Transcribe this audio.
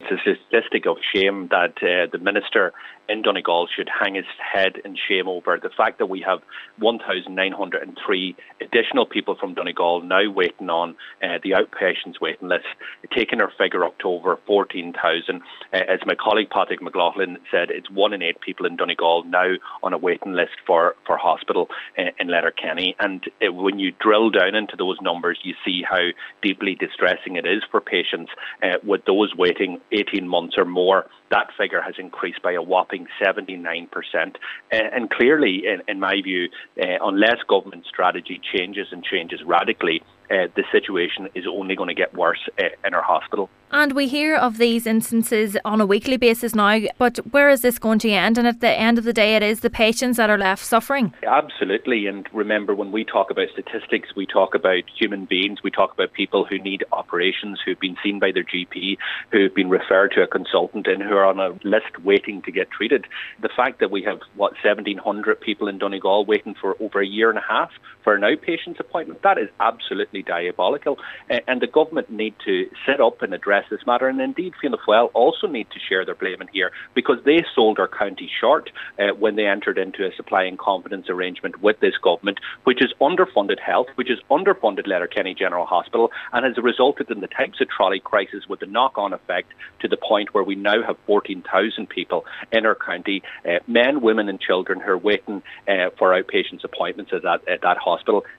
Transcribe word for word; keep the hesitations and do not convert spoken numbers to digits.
it's a statistic of shame that uh, the minister in Donegal should hang his head in shame over the fact that we have one thousand nine hundred three additional people from Donegal now waiting on uh, the outpatients waiting list, taking our figure up to over fourteen thousand. Uh, as my colleague Patrick McLaughlin said, it's one in eight people in Donegal now on a waiting list for, for hospital uh, in Letterkenny. And uh, when you drill down into those numbers, you see how deeply distressing it is for patients uh, with those waiting eighteen months or more. That figure has increased by a whopping seventy-nine percent. Uh, and clearly, in, in my view, uh, unless government strategy changes and changes radically, uh, the situation is only going to get worse uh, in our hospital. And we hear of these instances on a weekly basis now, but where is this going to end? And at the end of the day, it is the patients that are left suffering. Absolutely. And remember, when we talk about statistics, we talk about human beings, we talk about people who need operations, who've been seen by their G P, who've been referred to a consultant and who are on a list waiting to get treated. The fact that we have, what, seventeen hundred people in Donegal waiting for over a year and a half for an outpatient's appointment, that is absolutely diabolical. And the government need to sit up and address this matter, and indeed Fianna Fáil also need to share their blame in here, because they sold our county short uh, when they entered into a supply and confidence arrangement with this government, which has underfunded health, which has underfunded Letterkenny General Hospital, and has resulted in the types of trolley crisis with the knock-on effect to the point where we now have fourteen thousand people in our county, uh, men, women and children who are waiting uh, for outpatients appointments at that, at that hospital.